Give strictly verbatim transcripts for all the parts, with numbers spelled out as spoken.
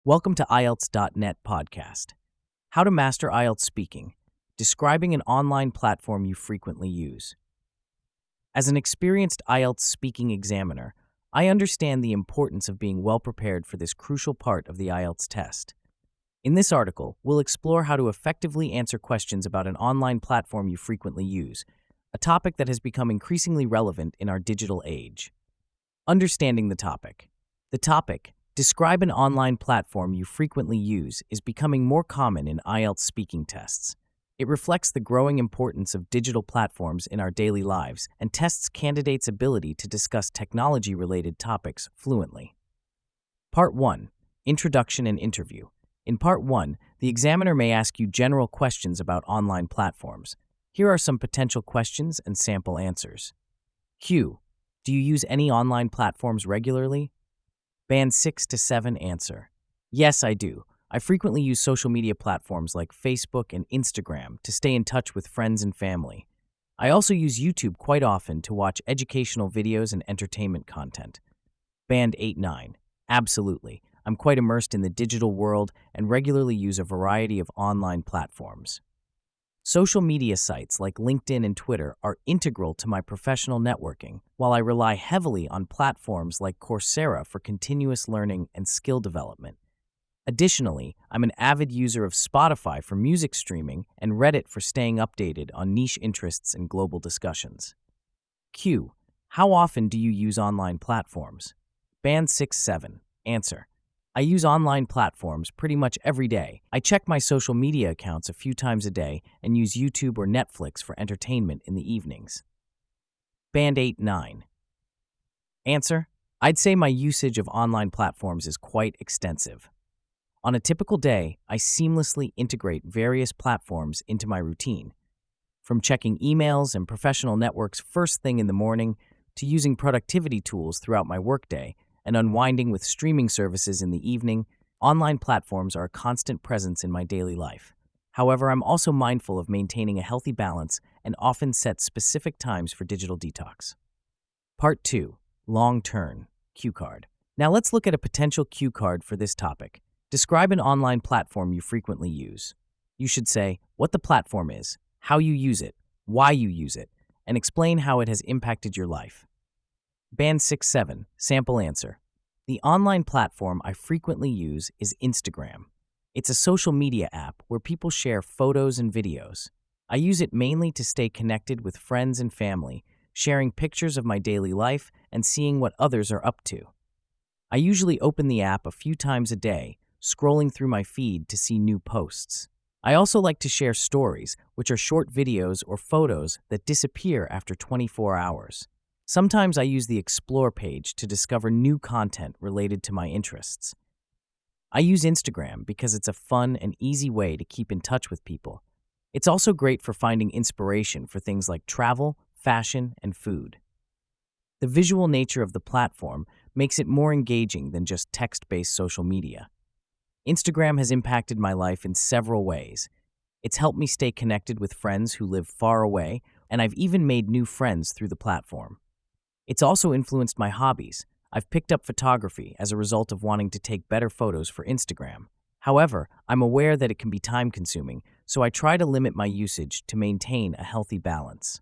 Welcome to I E L T S dot net podcast. How to master I E L T S speaking, describing an online platform you frequently use. As an experienced I E L T S speaking examiner, I understand the importance of being well prepared for this crucial part of the I E L T S test. In this article, we'll explore how to effectively answer questions about an online platform you frequently use, a topic that has become increasingly relevant in our digital age. Understanding the topic. The topic, describe an online platform you frequently use, is becoming more common in I E L T S speaking tests. It reflects the growing importance of digital platforms in our daily lives and tests candidates' ability to discuss technology-related topics fluently. Part one. Introduction and Interview. In Part one, the examiner may ask you general questions about online platforms. Here are some potential questions and sample answers. Q. Do you use any online platforms regularly? Band six to seven answer. Yes, I do. I frequently use social media platforms like Facebook and Instagram to stay in touch with friends and family. I also use YouTube quite often to watch educational videos and entertainment content. Band eight nine. Absolutely. I'm quite immersed in the digital world and regularly use a variety of online platforms. Social media sites like LinkedIn and Twitter are integral to my professional networking, while I rely heavily on platforms like Coursera for continuous learning and skill development. Additionally, I'm an avid user of Spotify for music streaming and Reddit for staying updated on niche interests and global discussions. Q. How often do you use online platforms? Band six seven. Answer. I use online platforms pretty much every day. I check my social media accounts a few times a day and use YouTube or Netflix for entertainment in the evenings. Band eight nine. Answer. I'd say my usage of online platforms is quite extensive. On a typical day, I seamlessly integrate various platforms into my routine. From checking emails and professional networks first thing in the morning to using productivity tools throughout my workday, and unwinding with streaming services in the evening, online platforms are a constant presence in my daily life. However, I'm also mindful of maintaining a healthy balance and often set specific times for digital detox. Part two. Long Turn. Cue card. Now let's look at a potential cue card for this topic. Describe an online platform you frequently use. You should say what the platform is, how you use it, why you use it, and explain how it has impacted your life. Band six seven. Sample answer. The online platform I frequently use is Instagram. It's a social media app where people share photos and videos. I use it mainly to stay connected with friends and family, sharing pictures of my daily life and seeing what others are up to. I usually open the app a few times a day, scrolling through my feed to see new posts. I also like to share stories, which are short videos or photos that disappear after twenty-four hours. Sometimes I use the Explore page to discover new content related to my interests. I use Instagram because it's a fun and easy way to keep in touch with people. It's also great for finding inspiration for things like travel, fashion, and food. The visual nature of the platform makes it more engaging than just text-based social media. Instagram has impacted my life in several ways. It's helped me stay connected with friends who live far away, and I've even made new friends through the platform. It's also influenced my hobbies. I've picked up photography as a result of wanting to take better photos for Instagram. However, I'm aware that it can be time-consuming, so I try to limit my usage to maintain a healthy balance.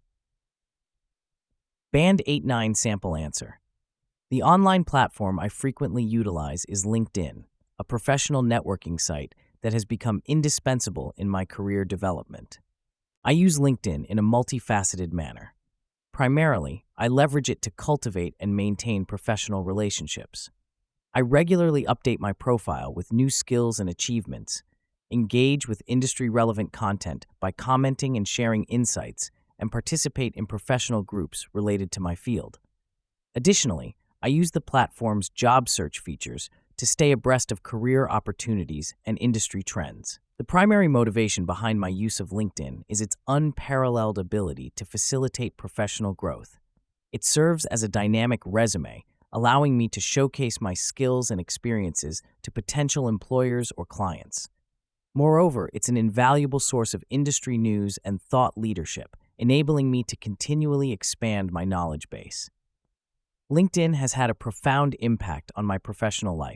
Band eight nine sample answer. The online platform I frequently utilize is LinkedIn, a professional networking site that has become indispensable in my career development. I use LinkedIn in a multifaceted manner. Primarily, I leverage it to cultivate and maintain professional relationships. I regularly update my profile with new skills and achievements, engage with industry-relevant content by commenting and sharing insights, and participate in professional groups related to my field. Additionally, I use the platform's job search features to stay abreast of career opportunities and industry trends. The primary motivation behind my use of LinkedIn is its unparalleled ability to facilitate professional growth. It serves as a dynamic resume, allowing me to showcase my skills and experiences to potential employers or clients. Moreover, it's an invaluable source of industry news and thought leadership, enabling me to continually expand my knowledge base. LinkedIn has had a profound impact on my professional life,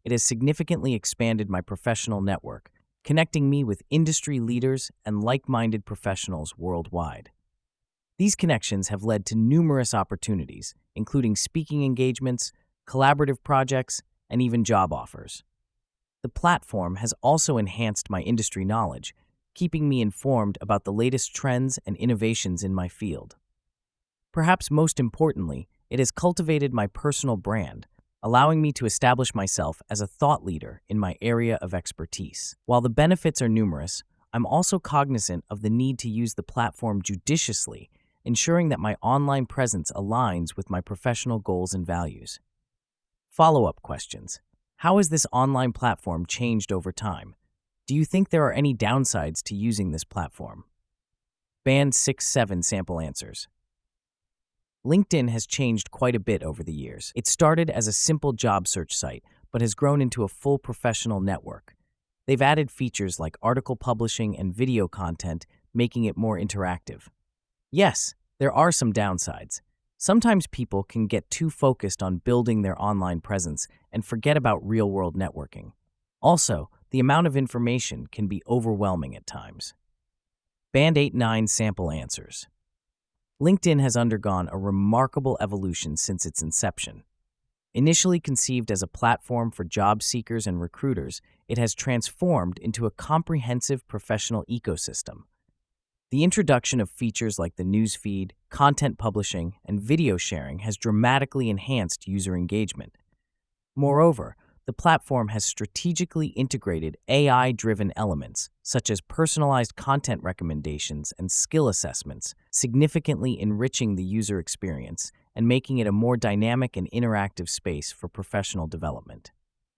it has significantly expanded my professional network, connecting me with industry leaders and like-minded professionals worldwide. These connections have led to numerous opportunities, including speaking engagements, collaborative projects, and even job offers. The platform has also enhanced my industry knowledge, keeping me informed about the latest trends and innovations in my field. Perhaps most importantly, it has cultivated my personal brand, allowing me to establish myself as a thought leader in my area of expertise. While the benefits are numerous, I'm also cognizant of the need to use the platform judiciously, ensuring that my online presence aligns with my professional goals and values. Follow-up questions. How has this online platform changed over time? Do you think there are any downsides to using this platform? Band six seven sample answers. LinkedIn has changed quite a bit over the years. It started as a simple job search site, but has grown into a full professional network. They've added features like article publishing and video content, making it more interactive. Yes, there are some downsides. Sometimes people can get too focused on building their online presence and forget about real-world networking. Also, the amount of information can be overwhelming at times. Band eight nine sample answers. LinkedIn has undergone a remarkable evolution since its inception. Initially conceived as a platform for job seekers and recruiters, it has transformed into a comprehensive professional ecosystem. The introduction of features like the newsfeed, content publishing, and video sharing has dramatically enhanced user engagement. Moreover, the platform has strategically integrated A I-driven elements, such as personalized content recommendations and skill assessments, significantly enriching the user experience and making it a more dynamic and interactive space for professional development.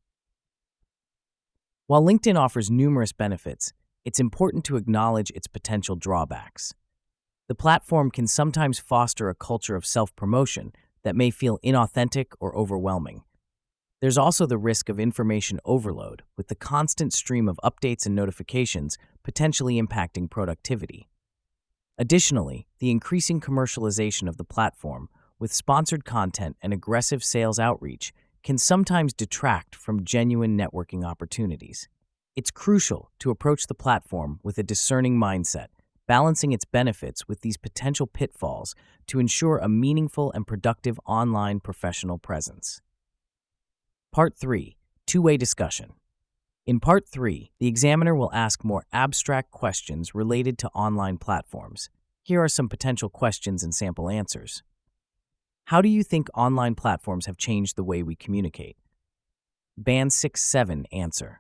While LinkedIn offers numerous benefits, it's important to acknowledge its potential drawbacks. The platform can sometimes foster a culture of self-promotion that may feel inauthentic or overwhelming. There's also the risk of information overload, with the constant stream of updates and notifications potentially impacting productivity. Additionally, the increasing commercialization of the platform, with sponsored content and aggressive sales outreach, can sometimes detract from genuine networking opportunities. It's crucial to approach the platform with a discerning mindset, balancing its benefits with these potential pitfalls to ensure a meaningful and productive online professional presence. Part three. Two-way discussion. In Part three, the examiner will ask more abstract questions related to online platforms. Here are some potential questions and sample answers. How do you think online platforms have changed the way we communicate? Band six seven answer.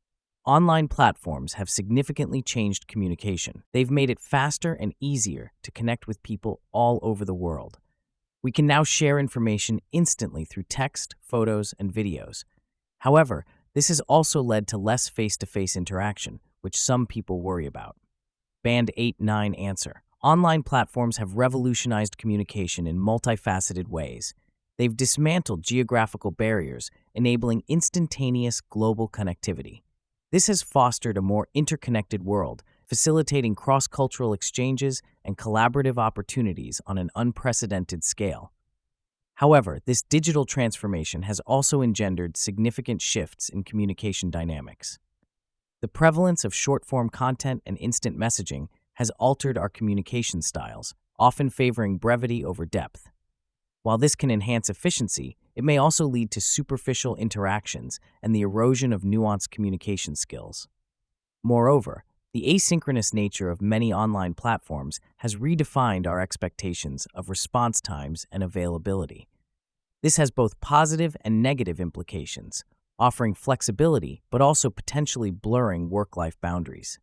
Online platforms have significantly changed communication. They've made it faster and easier to connect with people all over the world. We can now share information instantly through text, photos, and videos. However, this has also led to less face-to-face interaction, which some people worry about. Band eight nine answer. Online platforms have revolutionized communication in multifaceted ways. They've dismantled geographical barriers, enabling instantaneous global connectivity. This has fostered a more interconnected world, facilitating cross-cultural exchanges and collaborative opportunities on an unprecedented scale. However, this digital transformation has also engendered significant shifts in communication dynamics. The prevalence of short-form content and instant messaging has altered our communication styles, often favoring brevity over depth. While this can enhance efficiency, it may also lead to superficial interactions and the erosion of nuanced communication skills. Moreover, the asynchronous nature of many online platforms has redefined our expectations of response times and availability. This has both positive and negative implications, offering flexibility but also potentially blurring work-life boundaries.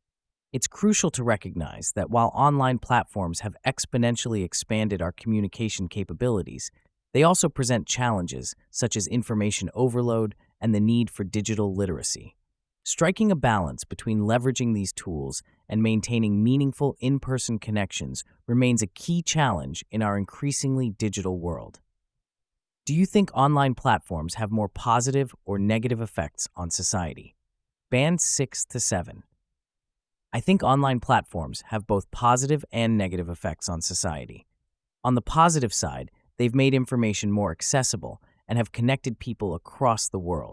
It's crucial to recognize that while online platforms have exponentially expanded our communication capabilities, they also present challenges such as information overload and the need for digital literacy. Striking a balance between leveraging these tools and maintaining meaningful in-person connections remains a key challenge in our increasingly digital world. Do you think online platforms have more positive or negative effects on society? Band six to seven. I think online platforms have both positive and negative effects on society. On the positive side, they've made information more accessible and have connected people across the world.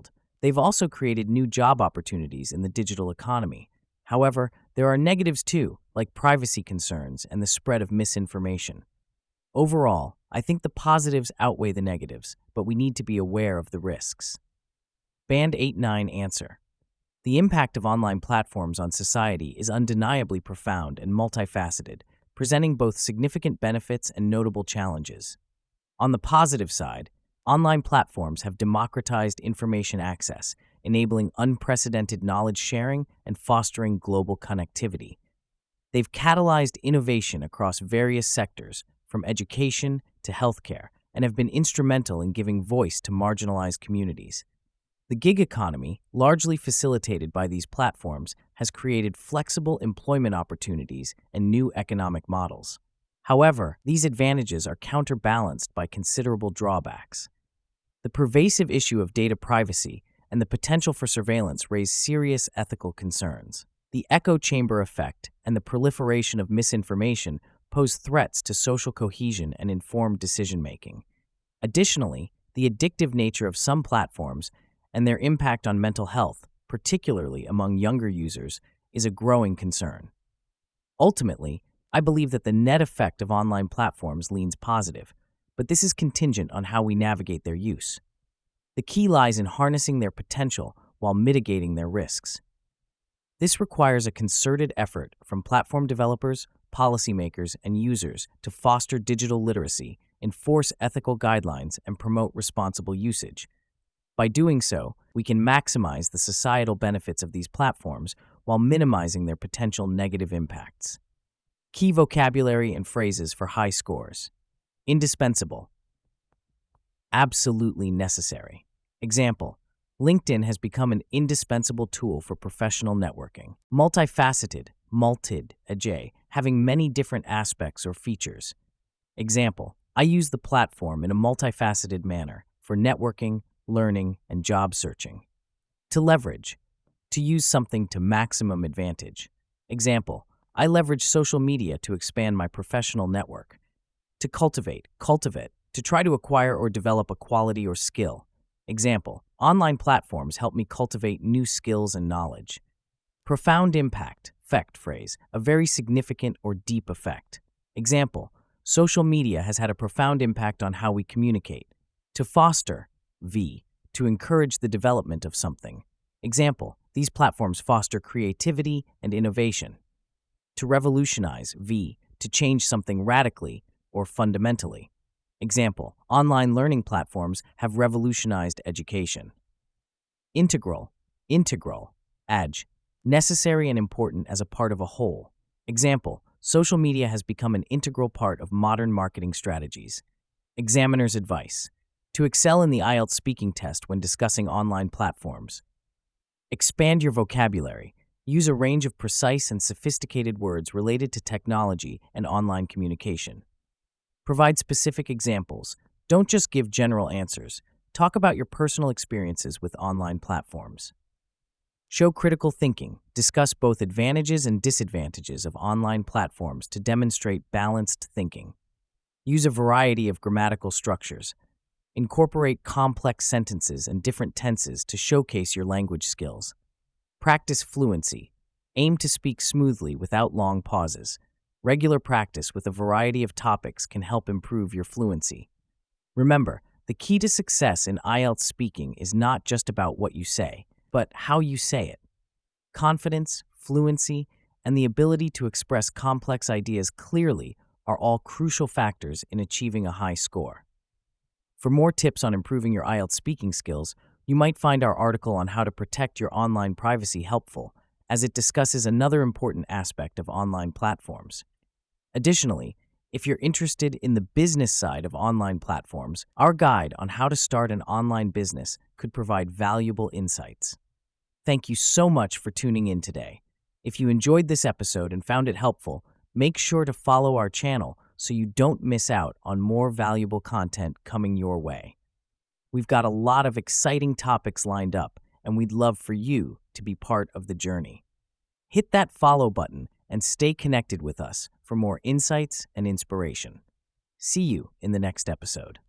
They've also created new job opportunities in the digital economy. However, there are negatives too, like privacy concerns and the spread of misinformation. Overall, I think the positives outweigh the negatives, but we need to be aware of the risks. Band eight nine answer. The impact of online platforms on society is undeniably profound and multifaceted, presenting both significant benefits and notable challenges. On the positive side, online platforms have democratized information access, enabling unprecedented knowledge sharing and fostering global connectivity. They've catalyzed innovation across various sectors, from education to healthcare, and have been instrumental in giving voice to marginalized communities. The gig economy, largely facilitated by these platforms, has created flexible employment opportunities and new economic models. However, these advantages are counterbalanced by considerable drawbacks. The pervasive issue of data privacy and the potential for surveillance raise serious ethical concerns. The echo chamber effect and the proliferation of misinformation pose threats to social cohesion and informed decision-making. Additionally, the addictive nature of some platforms and their impact on mental health, particularly among younger users, is a growing concern. Ultimately, I believe that the net effect of online platforms leans positive, but this is contingent on how we navigate their use. The key lies in harnessing their potential while mitigating their risks. This requires a concerted effort from platform developers, policymakers, and users to foster digital literacy, enforce ethical guidelines, and promote responsible usage. By doing so, we can maximize the societal benefits of these platforms while minimizing their potential negative impacts. Key vocabulary and phrases for high scores. Indispensable. Absolutely necessary. Example: LinkedIn has become an indispensable tool for professional networking. Multifaceted, multi-ed, having many different aspects or features. Example: I use the platform in a multifaceted manner for networking, learning, and job searching. To leverage. To use something to maximum advantage. Example: I leverage social media to expand my professional network. To cultivate, cultivate, to try to acquire or develop a quality or skill. Example: online platforms help me cultivate new skills and knowledge. Profound impact, effect phrase, a very significant or deep effect. Example: social media has had a profound impact on how we communicate. To foster, V, to encourage the development of something. Example: these platforms foster creativity and innovation. To revolutionize, V, to change something radically or fundamentally. Example: online learning platforms have revolutionized education. Integral, integral, adj, necessary and important as a part of a whole. Example: social media has become an integral part of modern marketing strategies. Examiner's advice: to excel in the I E L T S speaking test when discussing online platforms. Expand your vocabulary. Use a range of precise and sophisticated words related to technology and online communication. Provide specific examples. Don't just give general answers. Talk about your personal experiences with online platforms. Show critical thinking. Discuss both advantages and disadvantages of online platforms to demonstrate balanced thinking. Use a variety of grammatical structures. Incorporate complex sentences and different tenses to showcase your language skills. Practice fluency. Aim to speak smoothly without long pauses. Regular practice with a variety of topics can help improve your fluency. Remember, the key to success in I E L T S speaking is not just about what you say, but how you say it. Confidence, fluency, and the ability to express complex ideas clearly are all crucial factors in achieving a high score. For more tips on improving your I E L T S speaking skills, you might find our article on how to protect your online privacy helpful, as it discusses another important aspect of online platforms. Additionally, if you're interested in the business side of online platforms, our guide on how to start an online business could provide valuable insights. Thank you so much for tuning in today. If you enjoyed this episode and found it helpful, make sure to follow our channel so you don't miss out on more valuable content coming your way. We've got a lot of exciting topics lined up, and we'd love for you to be part of the journey. Hit that follow button and stay connected with us for more insights and inspiration. See you in the next episode.